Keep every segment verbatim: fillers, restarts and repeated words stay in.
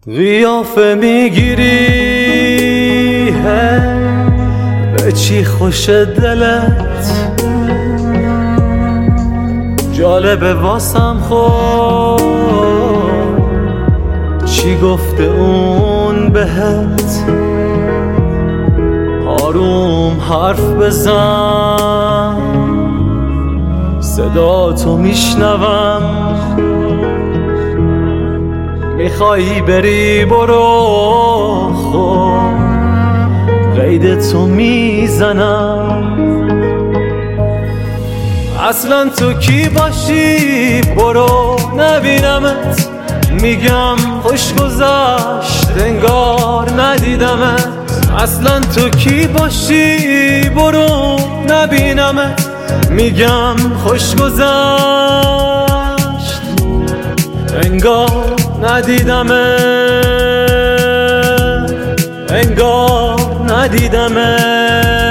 قیافه میگیری به چی خوش دلت، جالبه واسم خود چی گفته اون بهت. آروم حرف بزن صدا تو میشنوم، میخوایی بری برو خب قید تو میزنم. اصلا تو کی باشی برو نبینمت، میگم خوش گذشت انگار ندیدمت. اصلا تو کی باشی برو نبینمت، میگم خوش گذشت انگار ندیدمت، انگار ندیدمت.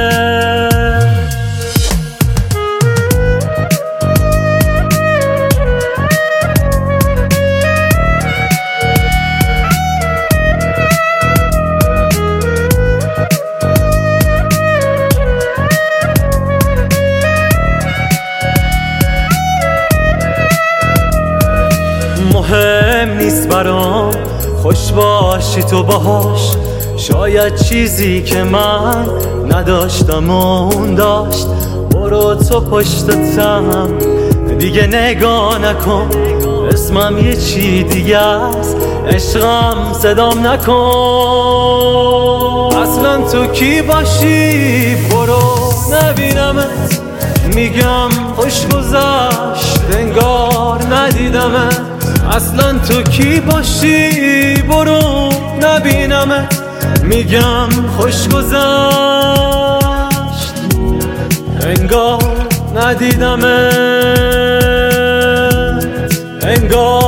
مهم نیست برام خوش باشی تو باهاش، شاید چیزی که من نداشتم اون داشت. برو تو پشتتم دیگه نگاه نکن، اسمم یه چی دیگه است عشقم صدام نکن. اصلا تو کی باشی برو نبینمت، میگم خوش گذشت انگار ندیدمت. اصلا تو کی باشی برو نبینمت، میگم خوش گذشت انگار ندیدمت، انگار